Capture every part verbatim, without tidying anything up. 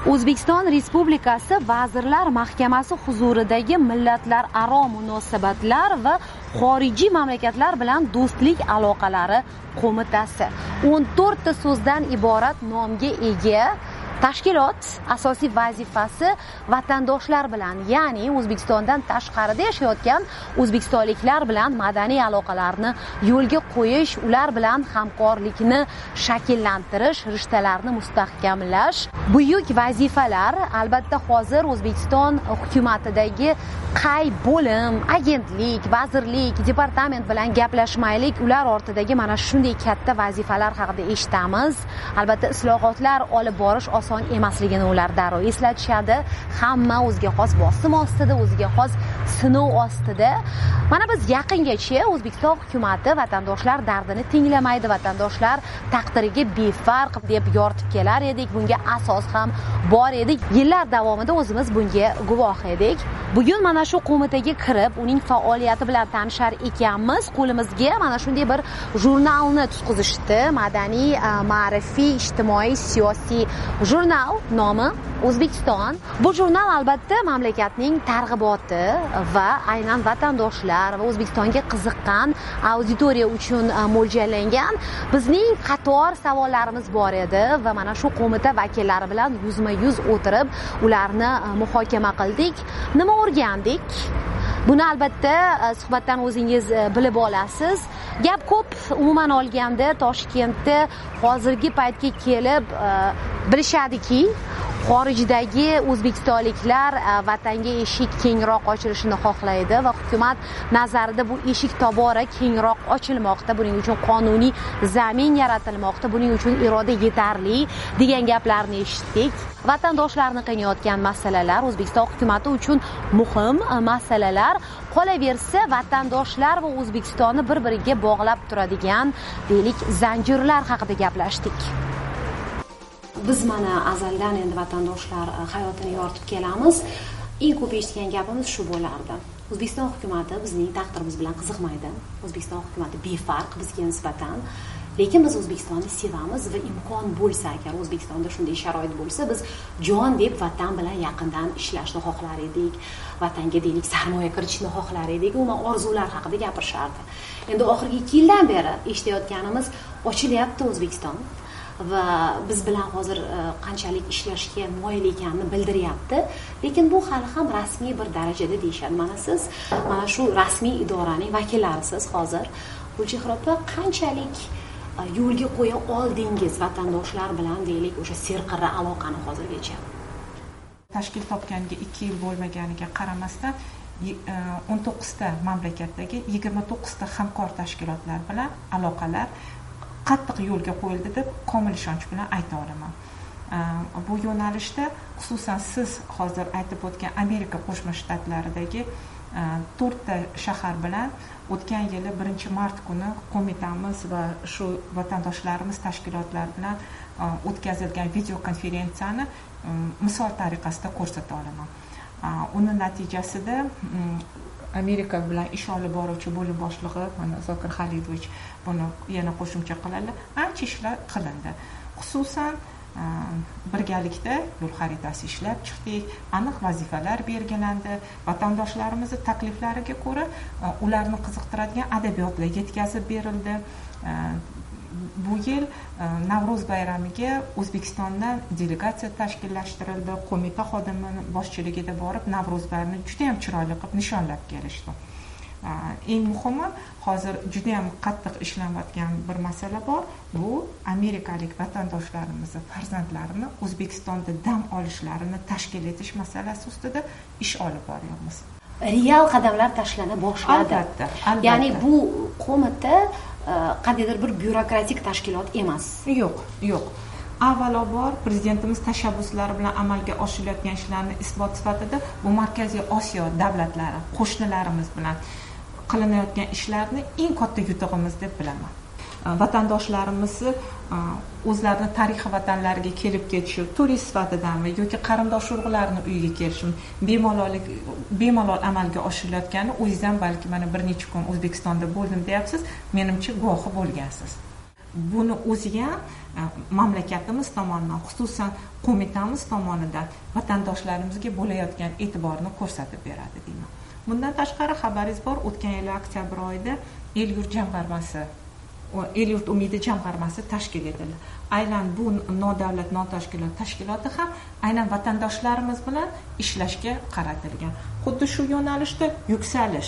O'zbekiston Respublikasi Vazirlar Mahkamasi huzuridagi millatlararo munosabatlar va xorijiy mamlakatlar bilan do'stlik aloqalari qo'mitasi o'n to'rtta so'zdan iborat nomga ega tashkilot asosiy vazifasi vatandoshlar bilan, ya'ni O'zbekistondan tashqarida yashayotgan o'zbekistonliklar bilan madaniy aloqalarni yo'lga qo'yish, ular bilan hamkorlikni shakllantirish, rishtalarni mustahkamlash. Buyuk vazifalar albatta hozir O'zbekiston hukumatidagi qay bo'lim, agentlik, vazirlik, departament bilan gaplashmaylik, ular ortidagi mana shunday katta vazifalar haqida eshitamiz. Albatta islohotlar olib borish oson emasligini ular darrov eslatishadi. Hamma o'ziga xos bosim ostida, o'ziga xos sinov ostida. Mana biz yaqingacha O'zbekiston hukumatı vatandoshlar dardini tinglamaydi, vatandoshlar taqdiriga befarq deb yoritib kelar edik. Bunga asos ham bor edi. Yillar davomida o'zimiz bunga guvoh edik. Bugun mana shu qo'mitaga kirib, uning faoliyati bilan tanishar ekanmiz. Qo'limizga mana shunday bir jurnalni tutqizishdi. Madaniy, ma'rifiy, ijtimoiy, siyosiy jurnal, nomi O'zbekiston. Bu jurnal albatta mamlakatning targ'iboti va aynan vatandoshlar va O'zbekistonga qiziqqan auditoriya uchun mo'ljallangan. Bizning qator savollarimiz bor edi va mana shu qo'mita vakillari bilan yuzma-yuz o'tirib, ularni muhokama qildik. Nima o'rgandik? Buni albatta suhbatdan o'zingiz bilib olasiz. Gap ko'p, umuman olganda Toshkentda hozirgi paytga kelib bilishadiki, xorijdagi o'zbekistonliklar vatanga eshik kengroq ochilishini xohlaydi va hukumat nazarida bu eshik tobora kengroq ochilmoqda. Buning uchun qonuniy zamin yaratilmoqda. Buning uchun iroda yetarli degan gaplarni eshitdik. Vatandoshlarni qiynayotgan masalalar, O'zbekiston hukumati uchun muhim masalalar. Qolaversa, vatandoshlar va O'zbekistonni bir-biriga bog'lab turadigan, deylik, zanjirlar haqida gaplashdik. Biz mana azaldan endi vatandoshlar hayotini yoritib kelamiz. Eng ko'p eshitgan gapimiz shu bo'lardi. O'zbekiston hukumati bizning taqdirimiz bilan qiziqmaydi. O'zbekiston hukumati befarq bizga nisbatan. Lekin biz O'zbekistonni sevamiz va imkon bo'lsa, agar O'zbekistonda shunday sharoit bo'lsa, biz jon deb vatan bilan yaqindan ishlashni xohlar edik. Vatanga deylik sarmoya kiritishni xohlar edik. Umuman orzular haqida gapirishardi. Endi oxirgi ikki yildan beri eshitayotganimiz ochilyapti O'zbekiston va biz bilan hozir qanchalik ishlashga moyil ekanini bildiryapti. Lekin bu hali ham rasmiy bir darajada deyishadi. Mana siz, mana shu rasmiy idoraning vakillarisiz hozir. Gulchehra opa, qanchalik yo'lga qo'ya oldingiz vatandoshlar bilan deylik o'sha serqirra aloqani hozirgacha? Tashkil topganiga ikki yil bo'lmaganiga qaramasdan o'n to'qqizta mamlakatdagi yigirma to'qqizta hamkor tashkilotlar bilan aloqalar qattiq yo'lga qo'yildi deb komil ishonch bilan ayta olaman. Bu yo'nalishda xususan siz hozir aytib o'tgan Amerika Qo'shma Shtatlaridagi to'rtta shahar bilan o'tgan yili birinchi mart kuni qo'mitamiz va shu vatandoshlarimiz tashkilotlar bilan o'tkazilgan video konferensiyani misol tariqasida ko'rsata olaman. Uni natijasida Amerika bilan ish olib boruvchi bo'lim boshlig'i mana Zokir Xalidovich buni yana qo'shimcha qiladilar. Ancha ishlar qilindi. Xususan birgalikda yo'l xaritasi ishlab chiqdik, aniq vazifalar belgilandi, vatandoshlarimizni takliflariga ko'ra ularni qiziqtiradigan adabiyotlar yetkazib berildi. Bu yil Navro'z bayramiga O'zbekistondan delegatsiya tashkillashtirildi. Qo'mita xodimi boshchiligida borib Navro'z bayramini juda ham chiroyli qilib nishonlab kelishdi. Eng muhimi, hozir juda ham qattiq ishlanayotgan bir masala bor. Bu amerikalik vatandoshlarimizni, farzandlarini O'zbekistonda dam olishlarini tashkil etish masalasi ustida ish olib boryapmiz. Real qadamlar tashlana boshladi. Albatta, albatta. Ya'ni bu qo'mita qandaydir bir byurokratik tashkilot emas. Yo'q, yo'q. Avvalambor prezidentimiz tashabbuslari bilan amalga oshirilayotgan ishlarni isbot sifatida bu Markaziy Osiyo davlatlari, qo'shnilarimiz bilan qilinayotgan ishlarni eng katta yutug'imiz deb bilaman. Vatandoshlarimizni o'zlarining tarixiy vatanlariga kelib ketishi, turist sifatidami yoki qarindosh urug'larni uyiga kelishi bemalol bemalol amalga oshirilayotgani o'zingizdan balki mana bir necha kun O'zbekistonda bo'ldim deyapsiz, menimcha guvohi bo'lgansiz. buni o'ziga mamlakatimiz tomonidan, xususan qo'mitamiz tomonidan vatandoshlarimizga bo'layotgan e'tiborni ko'rsatib beradi deyman. Bundan tashqari xabaringiz bor, o'tgan yil oktyabr oyida El-yurt jamg'armasi, El-yurt umidi jamg'armasi tashkil etildi. Aynan bu nodavlat notashkilot tashkiloti ham aynan vatandoshlarimiz bilan ishlashga qaratilgan. Xuddi shu yo'nalishda yuksalish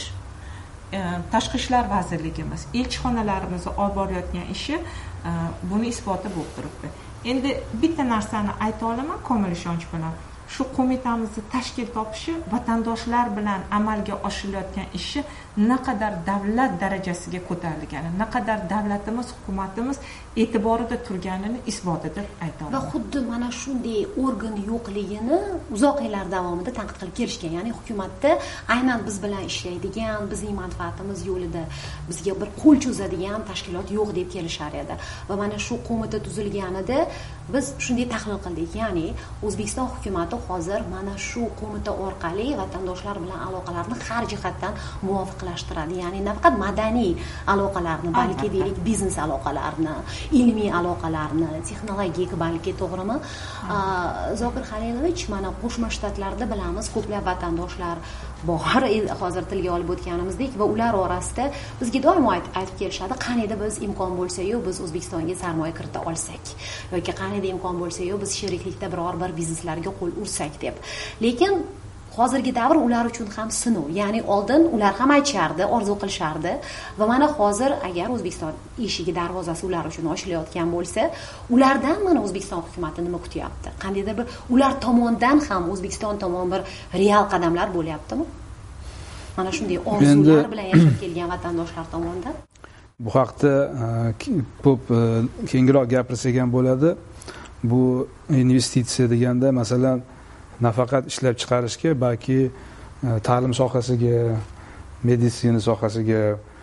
Tashqi ishlar vazirligimiz, elchixonalarimizni olib borayotgan ishi buni isboti bo'lib turibdi. Endi bitta narsani ayta olaman komil ishonch bilan. Shu qo'mitamizni tashkil topishi vatandoshlar bilan amalga oshirilayotgan ishi naqadar davlat darajasiga ko'tarilgani, naqadar davlatimiz, hukumatimiz e'tiborida turganini isboti deb ayta olaman. Va xuddi mana shunday organ yo'qligini uzoq yillar davomida tanqid qilib kelishgan. Ya'ni hukumatda aynan biz bilan ishlaydigan, bizning manfaatimiz yo'lida bizga bir qo'l cho'zadigan tashkilot yo'q deb kelishar edi. Va mana shu qo'mita tuzilganida biz shunday tahlil qildik. Ya'ni O'zbekiston hukumati hozir mana shu qo'mita orqali vatandoshlar bilan aloqalarni har jihatdan muvofiqlashtiradi. Ya'ni nafaqat madaniy aloqalarni, balki deylik biznes aloqalarini, ilmiy aloqalarni, texnologik, balki to'g'rimi? Zokir Xalilovich, mana Qo'shma Shtatlarda bilamiz, ko'plab vatandoshlar bor, hozir tilga olib o'tganimizdek, va ular orasida bizga doimo aytib kelishadi, qaniydi biz imkon bo'lsa-yu biz O'zbekistonga sarmoya kirita olsak, yoki qaniydi imkon bo'lsa-yu biz sheriklikda biror bir bizneslarga qo'l ursak deb. Lekin hozirgi davr ular uchun ham sinov. Ya'ni oldin ular ham aytishardi, orzu qilishardi va mana hozir agar O'zbekiston eshigi darvozasi ular uchun ochilayotgan bo'lsa, ulardan mana O'zbekiston hukumati nima kutyapti? Qandaydir bir ular tomonidan ham O'zbekiston tomon bir real qadamlar bo'lyaptimi? Mana shunday orzular bilan yashab kelgan vatandoshlar tomonidan. Bu haqda ko'p kengroq gapirsak ham bo'ladi. Bu investitsiya deganda, masalan, nafaqat ishlab chiqarishga, balki ta'lim sohasiga, meditsina sohasiga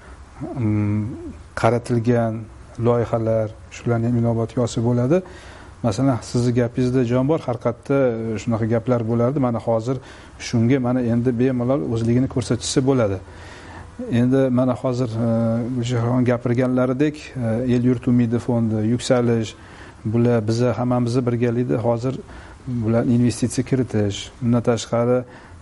qaratilgan loyihalar, shularni ham inobatga olsa bo'ladi. Masalan, sizning gapingizda jon bor, har qayerda shunaqa gaplar bo'lardi. Mana hozir shunga mana endi bemalol o'zligini ko'rsatsa bo'ladi. Endi mana hozir Gulchehron gapirganlaridek, El-yurt umidi fondi, yuksalish, bular biza hammamizni birgalikda hozir bular investitsiya kiritish, undan tashqari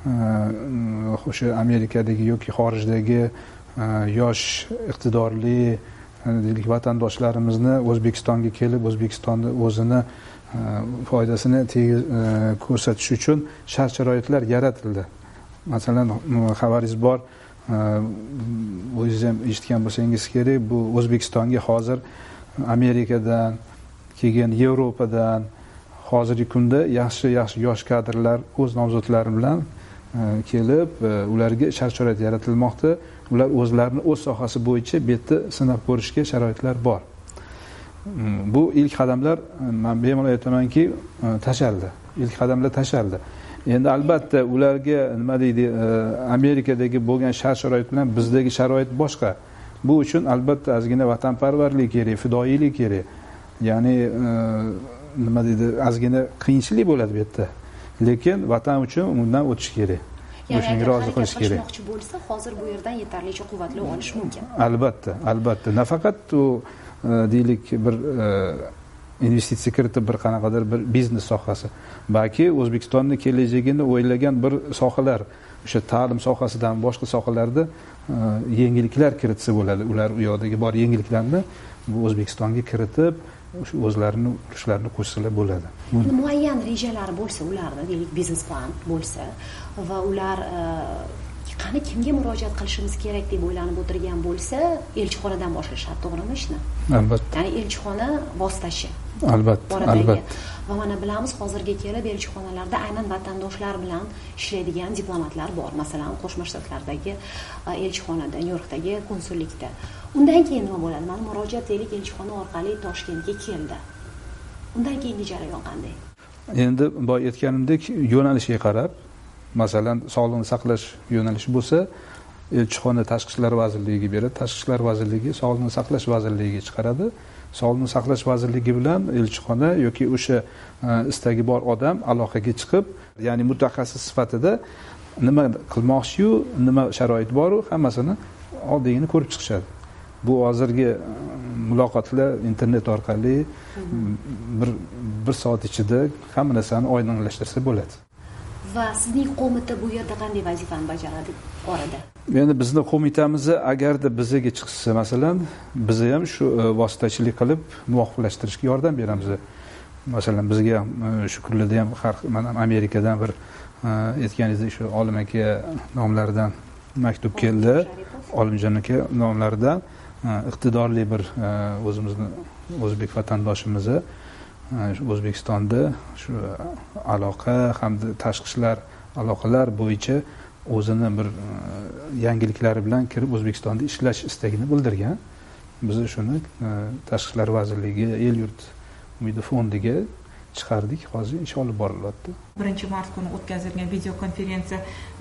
o'sha Amerikadagi yoki xorijdagi yosh iqtidorli deylik vatandoshlarimizni O'zbekistonga kelib, O'zbekistonda o'zini foydasini ko'rsatish uchun shart-sharoitlar yaratildi. Masalan, xabaringiz bor, o'zingiz ham eshitgan bo'lsangiz kerak, bu O'zbekistonga hozir Amerikadan, keyin Yevropadan hozirgi kunda yaxshi yaxshi yosh kadrlar o'z nomzodlari bilan kelib, ularga shart-sharoit yaratilmoqda. Ular o'zlarini o'z sohasi bo'yicha bu yerda sinab ko'rishga sharoitlar bor. Bu ilk qadamlar, men bemalol aytamanki, tashaldi. Ilk qadamlar tashaldi. Endi albatta ularga nima deydi, Amerikadagi bo'lgan shart-sharoit bilan bizdagi sharoit boshqa. Bu uchun albatta ozgina vatanparvarlik kerak, fidoyilik kerak. Ya'ni nima deydi, ozgina qiyinchilik bo'ladi bu yerda. Lekin vatan uchun undan o'tish kerak. O'shanga rozi qilish kerak. Qilmoqchi bo'lsa, hozir bu yerdan yetarlicha quvvatli olish mumkin. Albatta, albatta. Nafaqat u deylik bir investitsiya kiritib bir qanaqadir bir biznes sohasi, balki O'zbekistonning kelajagini o'ylagan bir sohalar, o'sha ta'lim sohasidan boshqa sohalarda yengilliklar kiritsa bo'ladi. Ular u yoqdagi bor yengilliklarni bu O'zbekistonga kiritib, o'sha o'zlarini ulushlarini qo'shsalar bo'ladi. Muayyan rejalar bo'lsa, ularda deylik biznes plan bo'lsa va ular qani kimga murojaat qilishimiz kerak deb o'ylanib o'tirgan bo'lsa, elchixonadan boshlashadi, to'g'rimi ishni? Albatta. Ya'ni elchixona vositachi. Albatta, albatta. Va mana bilamiz, hozirga kelib elchixonalarda aynan vatandoshlar bilan ishlaydigan diplomatlar bor. Masalan, Qo'shma Shtatlardagi elchixonada, Nyu-Yorkdagi konsullikda. Undan keyin nima bo'ladi? Mana murojaat deylik elchixona orqali Toshkentga keldi. Undan keyingi jarayon qanday? Endi boy aytganimdek, yo'nalishga qarab, masalan, sog'liqni saqlash yo'nalishi bo'lsa, elchixona Tashqi ishlar vazirligiga beradi, Tashqi ishlar vazirligi Sog'liqni saqlash vazirligiga chiqaradi. Sog'liqni saqlash vazirligi bilan elchixona yoki o'sha istagi bor odam aloqaga chiqib, ya'ni mutaxassis sifatida nima qilmoqchi-yu, nima sharoit bor-u, hammasini oldingini ko'rib chiqishadi. bu hozirgi muloqotlar internet orqali bir bir soat ichida hamma narsani oydinlashtirsa bo'ladi. Va sizning qo'mita bu yerda qanday vazifani bajaradi orada? Endi bizning qo'mitamiz agarda bizga chiqsa, masalan, biz ham shu vositachilik qilib muvofiqlashtirishga yordam beramiz. Masalan, bizga shu kunlarda ham har mana Amerikadan bir aytganingizdek shu Olim aka nomlaridan maktub keldi. Olimjon aka nomlaridan iqtidorli bir o'zimizni o'zbek vatandoshimiz O'zbekistonda shu aloqa hamda tashqi ishlar aloqalar bo'yicha o'zini bir yangiliklari bilan kirib O'zbekistonda ishlash istagini bildirgan. Biz shuni Tashqi ishlar vazirligiga, el yurt umidi fondiga chiqardik. Hozir ish olib borilyapti. birinchi mart kuni o'tkazilgan video konferensiya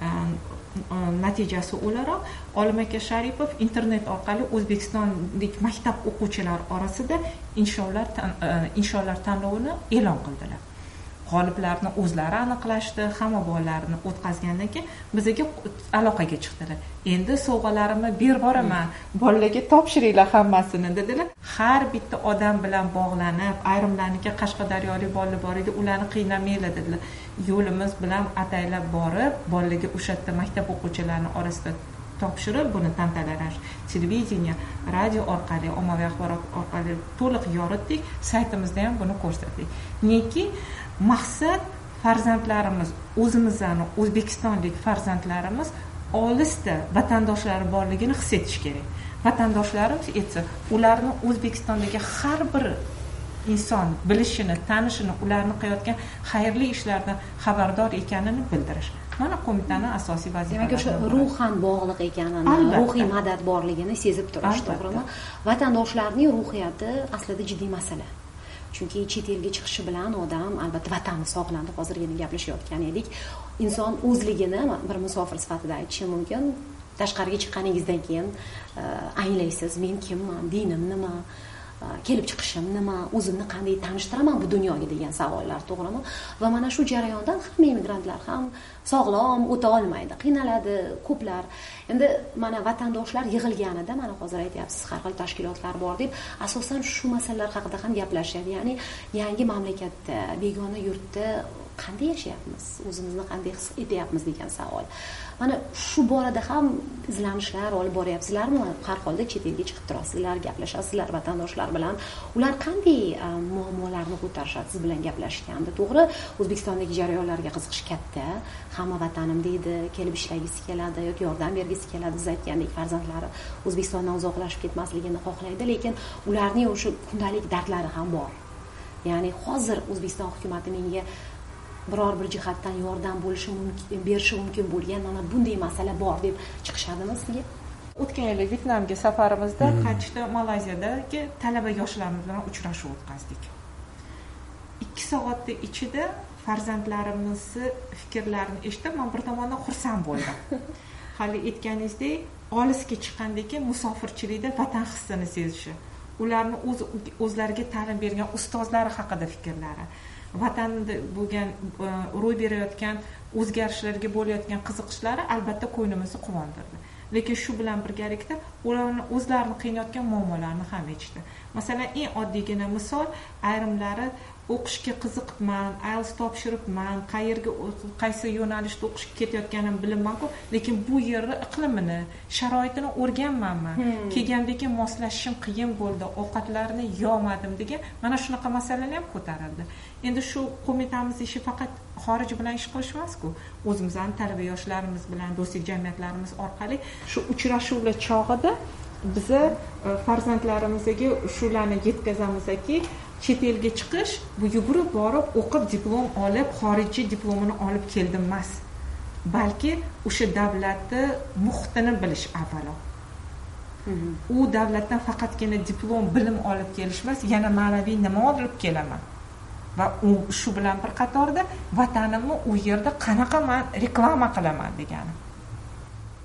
natijasi o'laroq Olim aka Sharipov internet orqali o'zbekistonlik maktab o'quvchilari orasida insholar insholar tanlovini e'lon qildilar. G'oliblarni o'zlari aniqlashdi, hamma bolalarni o'tkazgandan keyin bizga aloqaga chiqdilar. Endi sovg'alarimni berib boraman, bolalarga topshiringlar hammasini dedilar. Har bitta odam bilan bog'lanib, ayrimlarniki Qashqadaryolik bolalar bor edi, ularni qiynamaylar dedilar. Yo'limiz bilan ataylab borib, bolalarga o'sha yerda maktab o'quvchilarining orasida topshirib, buni tantanalar televideniya, radio orqali, ommaviy axborot orqali to'liq yoritdik, saytimizda ham buni ko'rsatdik. Neki maqsad farzandlarimiz, o'zimizning o'zbekistonlik farzandlarimiz olisda vatandoshlari borligini his etish kerak. Vatandoshlarim aytsa, ularni O'zbekistondagi har bir inson bilishini, tanishini, ularni qilayotgan xayrli ishlardan xabardor ekanini bildirish. Mana qo'mitaning asosiy vazifalari. Demak, o'sha ruhan bog'liq ekanini, ruhiy madad borligini sezib turish, to'g'rimi? Vatandoshlarning ruhiyati aslida jiddiy masala. Chunki chet elga chiqishi bilan odam albatta vatanni sog'landi. Hozirgina gaplashayotgan edik. Inson o'zligini bir musofir sifatida aytishi mumkin. Tashqariga chiqqaningizdan keyin anglaysiz, men kimman, dinim nima, kelib chiqishim nima, o'zimni qanday tanishtiraman bu dunyoga degan savollar, to'g'rimi? Va mana shu jarayondan hamma immigrantlar ham sog'lom o'ta olmaydi, qiynaladi ko'plar. Endi mana vatandoshlar yig'ilganida, mana hozir aytyapsiz, har xil tashkilotlar bor deb, asosan shu masalalar haqida ham gaplashadi. Ya'ni yangi mamlakatda, begona yurtda qanday yashayapmiz, o'zimizni qanday his etyapmiz degan savol. Mana shu borada ham izlanishlar olib boryapsizlarmi? Har holda chet elga chiqib turasizlar, gaplashasizlar vatandoshlar bilan. Ular qanday muammolarni ko'tarishadi siz bilan gaplashganda? To'g'ri, O'zbekistondagi jarayonlarga qiziqish katta. Hamma vatanim deydi, kelib ishlagisi keladi yoki yordam bergisi keladi. Siz aytgandek, farzandlari O'zbekistondan uzoqlashib ketmasligini xohlaydi, lekin ularning o'sha kundalik dardlari ham bor. Ya'ni hozir O'zbekiston hukumati menga biror bir jihatdan yordam bo'lishi mumkin, berishi mumkin bo'lgan mana bunday masala bor deb chiqishadimi sizga? O'tgan yil Vyetnamga safarimizda qaytishda Malayziyadagi talaba yoshlarimiz bilan uchrashuv o'tkazdik. ikki soatning ichida farzandlarimizni fikrlarini eshitib, men bir tomondan xursand bo'ldim. Hali aytganingizdek, olisga chiqqandan keyin musofirchilikda vatan hissini sezishi, ularni o'z o'zlariga ta'lim bergan ustozlari haqida fikrlari, vatanda bo'lgan ro'y berayotgan o'zgarishlarga bo'layotgan qiziqishlari albatta ko'nglimizni quvontirdi. Lekin shu bilan birgalikda ularni o'zlarini qiynayotgan muammolarni ham eshitdi. Masalan, eng oddiygina misol, ayrimlari o'qishga qiziqibman, I E L T S topshiribman, qayerga qaysi yo'nalishda o'qishga ketayotganimni bilmayman-ku, lekin bu yerni iqlimini, sharoitini o'rganmanmi? Hmm. Kelgandan keyin moslashishim qiyin bo'ldi, ovqatlarni yomadim degan mana shunaqa masalalar ham ko'tarildi. Endi shu qo'mitamiz ishi faqat xorij bilan ish qilish emas-ku, o'zimizning talaba yoshlarimiz bilan do'stlik jamiyatlarimiz orqali shu uchrashuvlar chog'ida biza farzandlarimizga shularni yetkazamizki, chet elga chiqish bu yugurib borib o'qib diplom olib, xorijiy diplomini olib keldim emas. Balki o'sha davlatni muhitini bilish avvalo. Mm-hmm. U davlatdan faqatgina diplom, bilim olib kelish emas, yana ma'naviy nima olib kelaman. Va u shu bilan bir qatorda vatanimni u yerda qanaqa men reklama qilaman degani.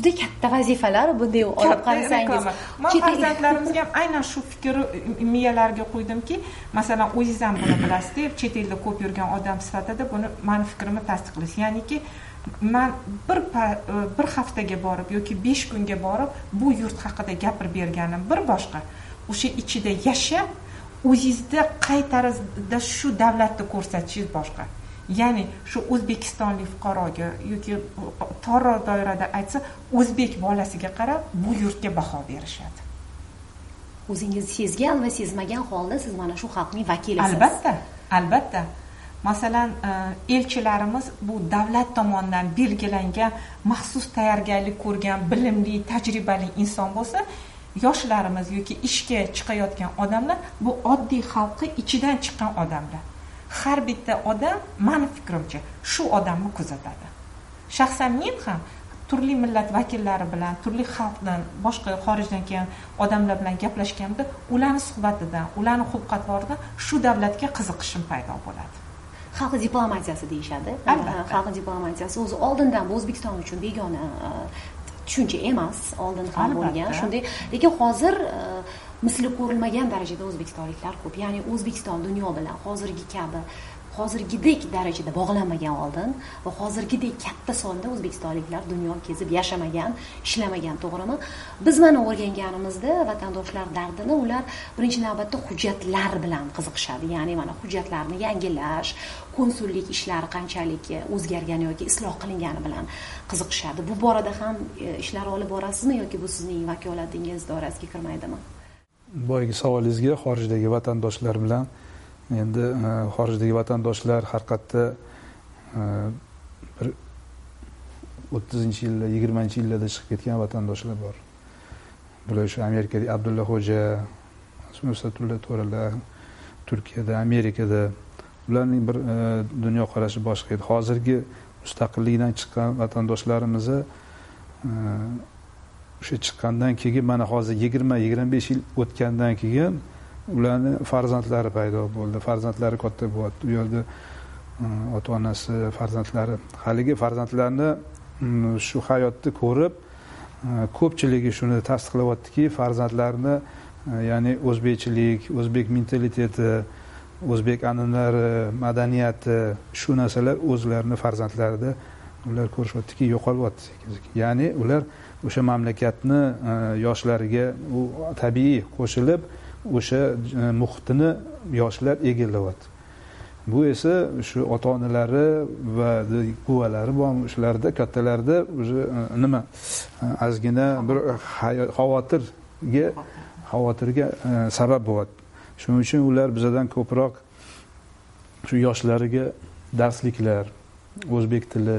juda katta vazifalar bunday olib qarasangiz. Men farzandlarimizga ham aynan shu fikrni miyalariga qo'ydimki, masalan, o'zingiz ham buni bilasiz deb, chet elda ko'p yurgan odam sifatida buni meni fikrimni tasdiqlash. Ya'niki, men bir bir haftaga borib yoki besh kunga borib bu yurt haqida gapirib berganim bir boshqa. O'sha ichida yashab, o'zingizda qay tarzda shu davlatni ko'rsatishingiz boshqa. Ya'ni shu O'zbekistonlik fuqaroga yoki tor doirada aytsa, o'zbek bolasiga qarab bu yurtga baho berishadi. O'zingiz sezgan va sezmagan holda siz mana shu xalqning vakilisiz. Albatta, albatta. Masalan, elchilarimiz bu davlat tomonidan belgilangan maxsus tayyorgarlik ko'rgan, bilimli, tajribali inson bo'lsa, yoshlarimiz yoki ishga chiqayotgan odamlar bu oddiy xalqi ichidan chiqqan odamlar. Har bitta odam, meni fikrimcha, shu odamni kuzatadi. Shaxsan men ham turli millat vakillari bilan, turli xalqdan, boshqa xorijdan kelgan odamlar bilan gaplashganimda, ularning suhbatidan, ularning xulq-atvoridan shu davlatga qiziqishim paydo bo'ladi. Xalq diplomatiyasi deyishadi. Xalq diplomatiyasi o'zi oldindan bu O'zbekiston uchun begona tushuncha emas, oldin ham bo'lgan. Shunday, lekin hozir misli ko'rilmagan darajada o'zbekistonliklar ko'p. Ya'ni O'zbekiston dunyo bilan hozirgi kabi, hozirgidek darajada bog'lanmagan oldin va hozirgidek katta sonda o'zbekistonliklar dunyo kezib yashamagan, ishlamagan, to'g'rimi? Biz mana o'rganganimizda vatandoshlar dardini ular birinchi navbatda hujjatlar bilan qiziqishadi. Ya'ni mana hujjatlarni yangilash, konsullik ishlari qanchalik o'zgargan yoki isloh qilingani bilan qiziqishadi. Bu borada ham ishlar olib borasizmi yoki bu sizning vakolatingiz doirasiga kirmaydimi? Boyagi savolingizga xorijdagi vatandoshlar bilan endi xorijdagi vatandoshlar har qayerda bir o'ttizinchi yilda, yigirmanchi yillarda chiqib ketgan vatandoshlar bor. Bular shu Amerikada Abdulla Xo'ja, Mustafa To'ralar, Turkiyada, Amerikada ularning bir dunyo qarashi boshqa edi. Hozirgi mustaqillikdan chiqqan vatandoshlarimiz o'sha chiqqandan keyin mana hozir yigirma yigirma besh yil o'tgandan keyin ularning farzandlari paydo bo'ldi. Farzandlari katta bo'ldi. U yerda ota-onasi, farzandlari, haligi farzandlarni shu hayotni ko'rib, ko'pchiligi shuni tasdiqlayaptiki, farzandlarini ya'ni o'zbekchilik, o'zbek mentaliteti, o'zbek an'analari, madaniyati, shu narsalar o'zlarining farzandlarida ular ko'rishyaptiki, yo'qolyapti. Ya'ni ular o'sha mamlakatni yoshlariga u tabiiy qo'shilib, o'sha muhitini yoshlar egallayapti. Bu esa shu ota-onalari va buvalari bor, shularda kattalarda o'sha nima ozgina bir xavotirga xavotirga sabab bo'lyapti. Shuning uchun ular bizdan ko'proq shu yoshlariga darsliklar, o'zbek tili,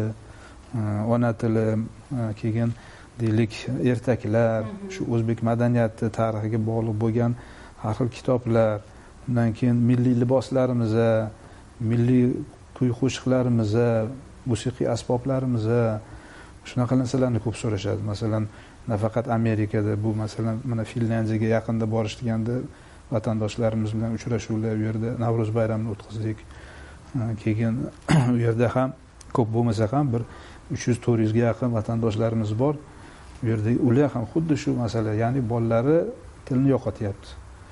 ona tili, keyin deylik ertaklar, shu o'zbek madaniyati, tarixiga bog'liq bo'lgan har xil kitoblar, undan keyin milliy liboslarimiz, milliy kuy-qo'shiqlarimiz, musiqiy asboblarimiz, shunaqa narsalarni ko'p so'rashadi. Masalan, nafaqat Amerikada, bu masalan mana Finlyandiyaga yaqinda borish deganda vatandoshlarimiz bilan uchrashuvlar, u yerda Navro'z bayramini o'tkazdik. Keyin u yerda ham ko'p bo'lmasa ham bir uch yuz to'rt yuzga yaqin vatandoshlarimiz bor. U yerda ular ham xuddi shu masala, ya'ni bolalari tilni yo'qotyapti.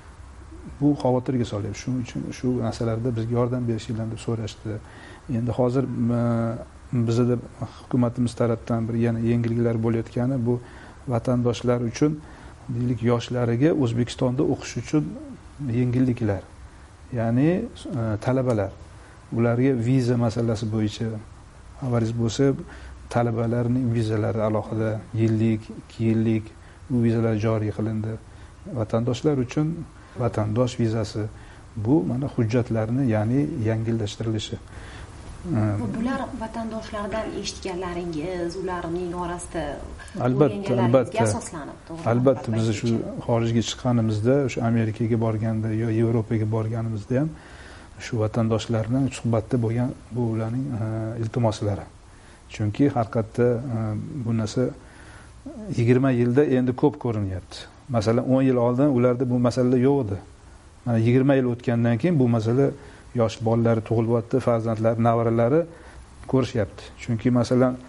Bu xavotirga solyapti. Shuning uchun shu narsalarda bizga yordam berishinglarni deb so'rashdi. Endi hozir bizda hukumatimiz tomonidan bir yana yengilliklar bo'layotgani bu vatandoshlar uchun, deylik, yoshlariga O'zbekistonda o'qish uchun yengilliklar. Ya'ni talabalar, ularga viza masalasi bo'yicha xabaringiz bo'lsa, talabalarning vizalari alohida yillik, ikki yillik bu vizalar joriy qilindi. Vatandoshlar uchun vatandosh vizasi, bu mana hujjatlarni, ya'ni yengillashtirilishi. Bular vatandoshlardan eshitganlaringiz, ularning orasida albatta, albatta asoslanib, to'g'ri. Albatta, biz shu xorijga chiqqanimizda, shu Amerikaga borganda yo Yevropaga borganimizda ham shu vatandoshlarning suhbatda bo'lgan bu ularning iltimoslari. Chunki haqiqatda bu narsa yigirma yilda endi ko'p ko'rinyapti. Masalan, o'n yil oldin ularda bu masala yo'q edi. Mana yigirma yil o'tgandan keyin bu masala yosh bolalari tug'ilyapti, farzandlari, nevaralari ko'rishyapti. Chunki masalan,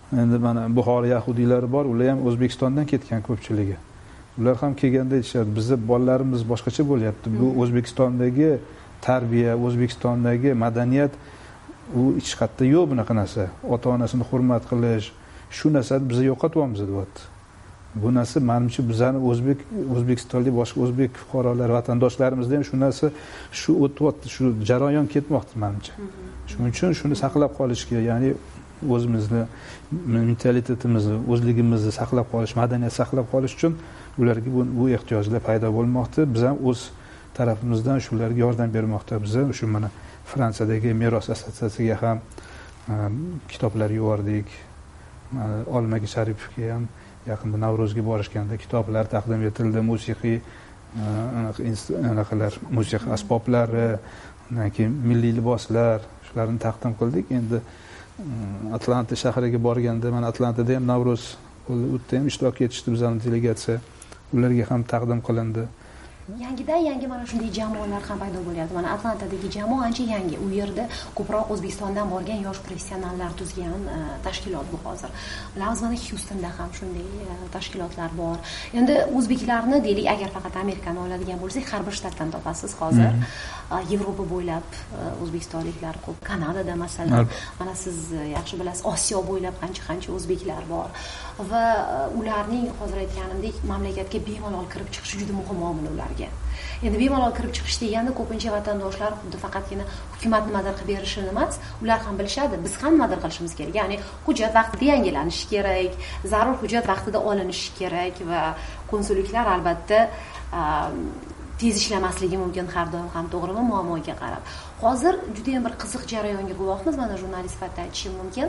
endi mana Buxoro yahudiylari bor, ular ham O'zbekistondan ketgan ko'pchiligi. Ular ham kelganda aytishadi, bizni bolalarimiz boshqacha bo'lyapti. Bu O'zbekistondagi tarbiya, O'zbekistondagi madaniyat u hech qayerda yo'q bunaqa narsa. Ota-onasini hurmat qilish, shu narsani biz yo'qotyapmiz deyapti. Bu narsa menimcha bizani o'zbek O'zbekistonlik boshqa o'zbek fuqarolar, vatandoshlarimizda ham shu narsa shu o'tyapti, shu jarayon ketmoqda menimcha. Shuning uchun shuni saqlab qolishga, ya'ni o'zimizni mentalitetimizni, o'zligimizni saqlab qolish, madaniyat saqlab qolish uchun ularga bu, bu ehtiyojlar paydo bo'lmoqda. Biz ham o'z tarafimizdan shularga yordam bermoqda. Biz ham shu mana Fransiyadagi meros assotsiatsiyasiga ham kitoblar yubordik. Olmaga Sharipovga ham yaqinda Navro'zga borishganda kitoblar taqdim etildi, musiqiy anaqalar, musiqa asboblari, undan keyin milliy liboslar, shularni taqdim qildik. Endi Atlanta shahriga borganda, mana Atlantada ham Navro'z o'tda ham ishtirok etishdi bizning delegatsiya. Ularga ham taqdim qilindi. Yangidan yangi mana shunday jamoalar ham paydo bo'lyapti. Mana Atlantadagi jamoa ancha yangi. U yerda ko'proq O'zbekistondan borgan yosh professionallar tuzgan tashkilot bu hozir. Bilamiz, mana Houstonda ham shunday tashkilotlar bor. Endi o'zbeklarni deylik, agar faqat Amerikani oladigan bo'lsak, har bir shtatdan topasiz hozir. Yevropa bo'ylab o'zbekistonliklar ko'p. Kanadada masalan, mana siz yaxshi bilasiz, Osiyo bo'ylab qancha-qancha o'zbeklar bor. Va ularning hozir aytganimdek mamlakatga bemalol kirib chiqishi juda muhim omil ularga. Endi bemalol kirib chiqish deganda ko'pincha vatandoshlar xuddi faqatgina hukumat nimadir qilib berishini emas, ular ham bilishadi, biz ham nimadir qilishimiz kerak. Ya'ni hujjat vaqtida yangilanishi kerak, zarur hujjat vaqtida olinishi kerak va konsulliklar albatta tez ishlamasligi mumkin har doim ham, to'g'rimi, muammoga qarab. Hozir juda ham bir qiziq jarayonga guvohmiz, mana jurnalist sifatida aytishim mumkin.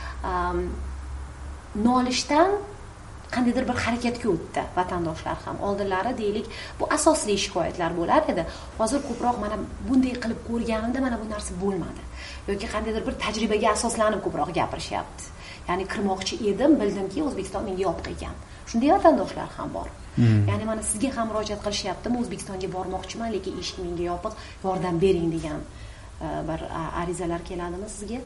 Nolishdan qandaydir bir harakatga o'tdi vatandoshlar ham. Oldinlari deylik, bu asosli shikoyatlar bo'lar edi. Hozir ko'proq mana bunday qilib ko'rganimda mana bu narsa bo'lmadi. Yoki qandaydir bir tajribaga asoslanib ko'proq gapirishyapti. Ya'ni kirmoqchi edim, bildimki O'zbekiston menga yopiq ekan. Shunday vatandoshlar ham bor. Hmm. Ya'ni mana sizga ham murojaat qilishyaptimi, O'zbekistonga bormoqchiman, lekin eshik menga yopiq, yordam bering degan bir arizalar keladimi sizga?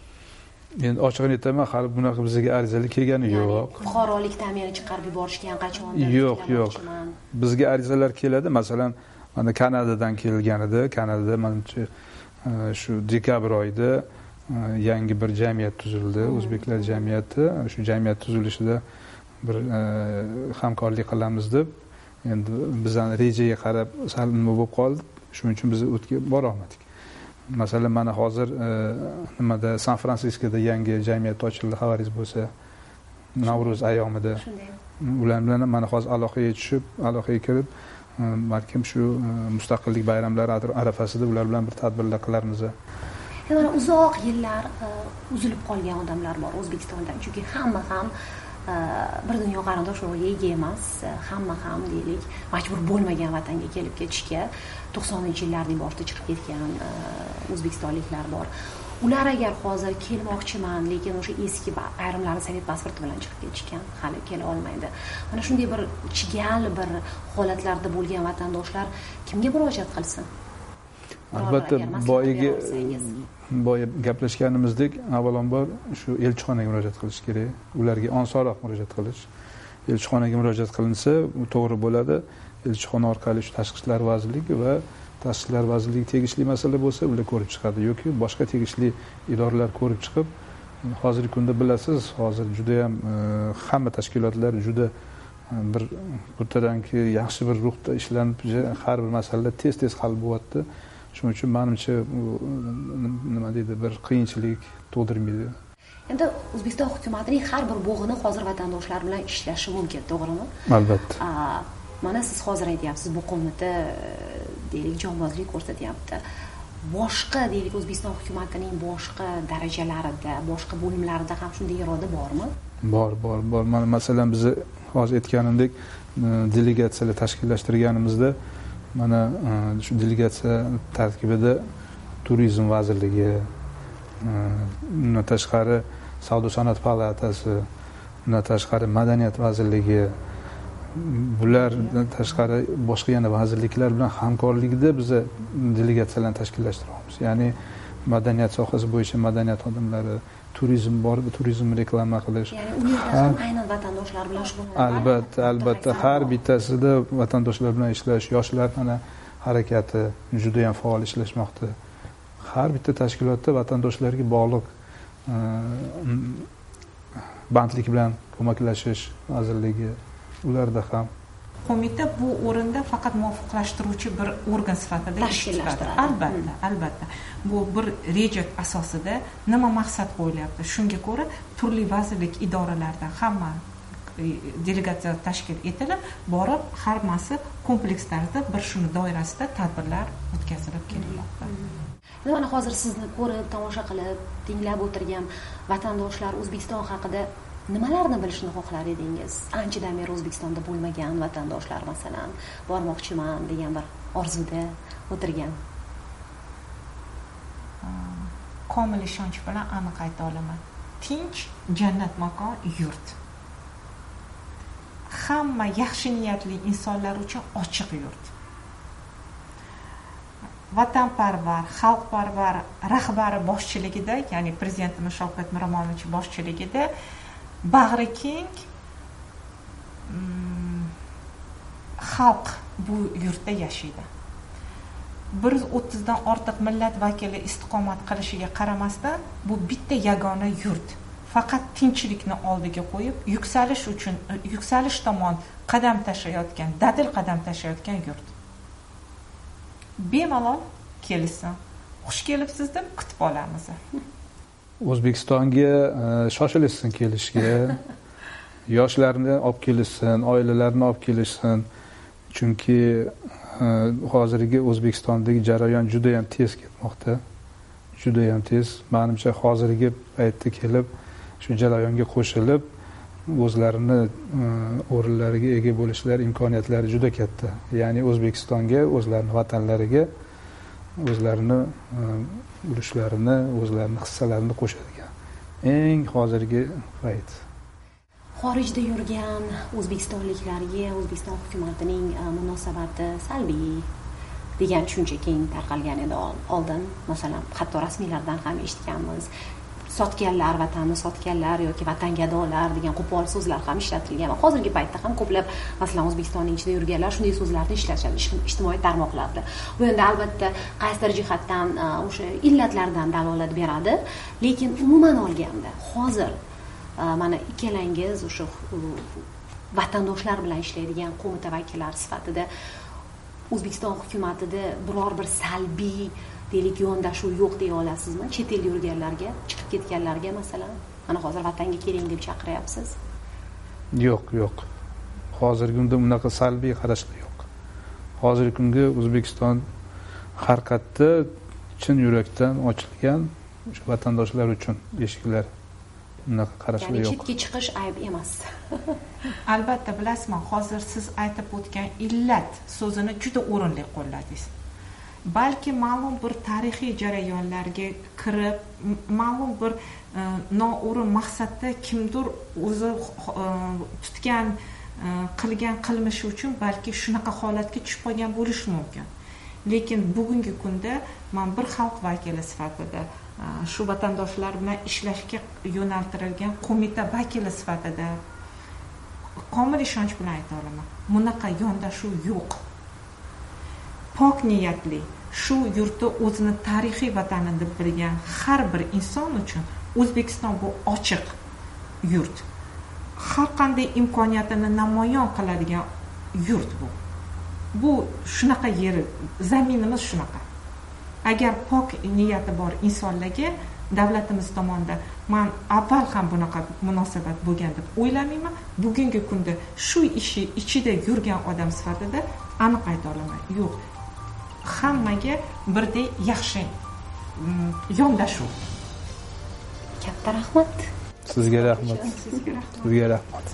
Endi ochig'ini aytaman, hali bunaqa bizga arizalar kelgani yo'q. Fuqarolikdan meni chiqarib yuborishga ham qachondir yo'q, yo'q. Bizga arizalar keladi. Masalan, mana Kanadadan kelganida, Kanadada menimcha shu dekabr oyida yangi bir jamiyat tuzildi, O'zbeklar jamiyati. Shu jamiyat tuzilishida bir hamkorlik qilamiz deb, endi bizning rejaga qarab sal nima bo'lib qoldi. Shuning uchun biz o'tga bora olmadik. Masalan, mana hozir nimada San Fransiskoda yangi jamiyat ochildi, xabaringiz bo'lsa, Navro'z ayyomida. Ular bilan mana hozir aloqaga tushib, aloqaga kirib, balkim shu mustaqillik bayramlari arafasida ular bilan bir tadbirlar qilarmiz. Mana uzoq yillar uzilib qolgan odamlar bor O'zbekistondan, chunki hamma ham bir dunyo qarindosh urug'iga ega emas, hamma ham deylik majbur bo'lmagan vatanga kelib ketishga to'qsoninchi yillarning boshida chiqib ketgan o'zbekistonliklar bor. Ular agar hozir kelmoqchiman, lekin o'sha eski ayrimlari sovet pasporti bilan chiqib ketishgan, hali kela olmaydi. Mana shunday bir chigal bir holatlarda bo'lgan vatandoshlar kimga murojaat qilsin? Albatta, boyagi boya gaplashganimizdek, avvalambor shu elchixonaga murojaat qilish kerak. Ularga osonroq murojaat qilish. Elchixonaga murojaat qilinsa, u to'g'ri bo'ladi. Elchixona orqali shu Tashqi ishlar vazirligi va Tashqi ishlar vazirligi tegishli masala bo'lsa, ular ko'rib chiqadi yoki boshqa tegishli idoralar ko'rib chiqib, hozirgi kunda bilasiz, hozir juda ham hamma tashkilotlar juda bir butadanki yaxshi bir ruhda ishlanib, har bir masala tez-tez hal bo'lyapti. Shuning uchun menimcha nima deydi, bir qiyinchilik tug'dirmaydi. Endi O'zbekiston hukumatining har bir bo'g'ini hozir vatandoshlar bilan ishlashi mumkin, to'g'rimi? Albatta. Mana siz hozir aytyapsiz, bu qo'mita deylik jonbozlik ko'rsatyapti. Boshqa deylik O'zbekiston hukumatining boshqa darajalarida, boshqa bo'limlarida ham shunday iroda bormi? Bor, bor, bor. Mana masalan biz hozir aytganimdek delegatsiyalar tashkillashtirganimizda mana shu delegatsiya tarkibida Turizm vazirligi, undan tashqari Savdo sanoat palatasi, undan tashqari Madaniyat vazirligi, bulardan tashqari boshqa yana vazirliklar bilan hamkorlikda biz delegatsiyalarni tashkillashtiramiz. Ya'ni madaniyat sohasi bo'yicha madaniyat xodimlari, turizm bor, turizmni reklama qilish. Ya'ni u yerda ham aynan vatandoshlar bilan shug'ullanadi. Albatta, albatta, har bittasida vatandoshlar bilan ishlash, yoshlar mana harakati juda ham faol ishlashmoqda. Har bitta tashkilotda vatandoshlarga bog'liq bandlik bilan ko'maklashish vazirligi, ularda ham qo'mita bu o'rinda faqat muvofiqlashtiruvchi bir organ sifatida tashkillashtiradi. Albatta, albatta. Bu bir reja asosida nima maqsad qo'yilyapti? Shunga ko'ra turli vazirlik idoralardan hamma delegatsiya tashkil etilib, borib hammasi kompleks tarzda bir shuni doirasida tadbirlar o'tkazilib kelinmoqda. Mana hozir sizni ko'rib, tomosha qilib, tinglab o'tirgan vatandoshlar O'zbekiston haqida nimalarni bilishni xohlar edingiz? Anchadan beri O'zbekistonda bo'lmagan vatandoshlar masalan, bormoqchiman degan bir orzuda o'tirgan. Komil ishonch bilan aniq ayta olaman. Tinch, jannat makon, yurt. Hamma yaxshi niyatli insonlar uchun ochiq yurt. Vatanparvar, xalqparvar rahbari boshchiligida, ya'ni prezidentimiz Shavkat Miromonovich boshchiligida bag'ri keng xalq bu yurtda yashaydi. bir yuz o'ttizdan ortiq millat vakili istiqomat qilishiga qaramasdan bu bitta yagona yurt. Faqat tinchlikni oldiga qo'yib, yuksalish uchun, yuksalish tomon qadam tashlayotgan, dadil qadam tashlayotgan yurt. Bemalol kelsin. Xush kelibsiz deb kutib olamiz. O'zbekistonga shoshilishsin kelishga, yoshlarni olib kelishsin, oilalarni olib kelishsin. Chunki hozirgi O'zbekistondagi jarayon juda ham tez ketmoqda. Juda ham tez. Menimcha hozirgi paytda kelib, shu jarayonga qo'shilib, o'zlarini o'rinlariga ega bo'lishlar imkoniyatlari juda katta. Ya'ni O'zbekistonga, o'zlarining vatanlariga o'zlarini ulushlarini, o'zlarini hissalarini qo'shadigan eng hozirgi payt. Xorijda yurgan o'zbekistonliklarga O'zbekiston hukumatining munosabati salbiy degan tushuncha keng tarqalgan edi oldin. Masalan, hatto rasmiylardan ham eshitganmiz. Sotganlar, vatanni sotganlar yoki vatangadolar degan qo'pol so'zlar ham ishlatilgan. Hozirgi paytda ham ko'plab, masalan, O'zbekistonning ichida yurganlar shunday so'zlarni ishlashadi ijtimoiy tarmoqlarda. Bu endi albatta qaysidir jihatdan o'sha illatlardan dalolat beradi, lekin umuman olganda hozir mana ikkalangiz o'sha vatandoshlar bilan ishlaydigan qo'mita vakillari sifatida O'zbekiston hukumatida biror bir salbiy deylik yondashuv yo'q deya olasizmi? Chet elga yurganlarga, chiqib ketganlarga masalan, mana hozir vatanga keling deb chaqiryapsiz. Yo'q, yo'q. Hozirgi kunda unaqa salbiy qarashlar yo'q. Hozirgi kunda O'zbekiston har qayerda chin yurakdan ochilgan o'sha vatandoshlar uchun eshiklar. Unaqa qarashlar yo'q. Ya'ni chetga chiqish ayb emas. Albatta bilasizmi, hozir siz aytib o'tgan illat so'zini juda o'rinli qo'lladingiz. Balki ma'lum bir tarixiy jarayonlarga kirib, ma'lum bir noo'rin maqsadda kimdir o'zi tutgan, qilgan qilmishi uchun balki shunaqa holatga tushib qolgan bo'lishi mumkin. Lekin bugungi kunda men bir xalq vakili sifatida shu vatandoshlar bilan ishlashga yo'naltirilgan qo'mita vakili sifatida komil ishonch bilan ayta olaman. Bunaqa yondashuv yo'q. Pok niyatli, shu yurtda o'zini tarixiy vatani deb bilgan har bir inson uchun O'zbekiston bu ochiq yurt. Har qanday imkoniyatini namoyon qiladigan yurt bu. Bu shunaqa yer, zaminimiz shunaqa. Agar pok niyati bor insonlarga davlatimiz tomonidan men avval ham bunaqa munosabat bo'lgan deb o'ylamayman. Bugungi kunda shu ishi ichida yurgan odam sifatida aniq ayta olaman. Yo'q. Hammaga birdek yaxshi yondashuv. Katta rahmat. Sizga rahmat. Sizga rahmat.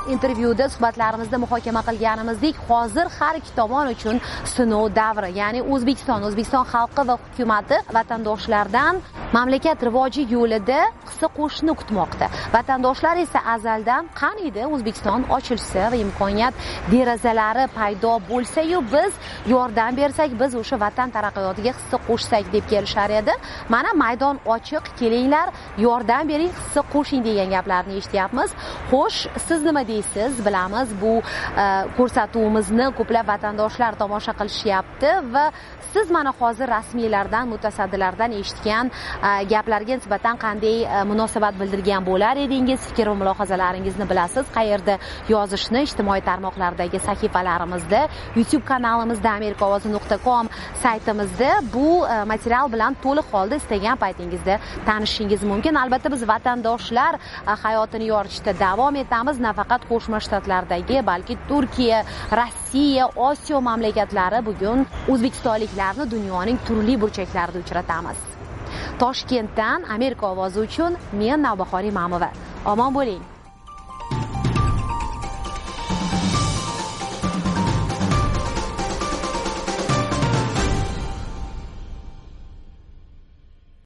intervyuda suhbatlarimizda muhokama qilganimizdek, hozir har ikki tomon uchun sinov davri, ya'ni O'zbekiston, O'zbekiston xalqi va hukumatı vatandoshlardan mamlakat rivoji yo'lida hissa qo'shishni kutmoqda. Vatandoshlar esa azaldan qaniydi O'zbekiston ochilsa va imkoniyat derazalari paydo bo'lsa-yu biz yordam bersak, biz o'sha vatan taraqqiyotiga hissa qo'shsak deb kelishar edi. Mana maydon ochiq, kelinglar, yordam bering, hissa qo'shing degan gaplarni eshityapmiz. Xo'sh, siz nima deysiz? Bilamiz, bu ko'rsatuvimizni ko'plab vatandoshlar tomosha qilishyapti va siz mana hozir rasmiylardan, mutasaddilardan eshitgan gaplarga nisbatan qanday munosabat bildirgan bo'lar edingiz? Fikr va mulohazalaringizni bilasiz. Qayerda yozishni? Ijtimoiy tarmoqlardagi sahifalarimizda, YouTube kanalimizda, amerika ovozi nuqta com saytimizda bu material bilan to'liq holda istagan paytingizda tanishishingiz mumkin. Albatta biz vatandoshlar hayotini yoritishda davom etamiz. Nafaqat Qo'shma Shtatlardagi, balki Turkiya, Rossiya, Osiyo mamlakatlari bugun o'zbekistonliklarni dunyoning turli burchaklarida uchratamiz. Toshkentdan Amerika ovozi uchun men Navbahor Imamova. Omon bo'ling.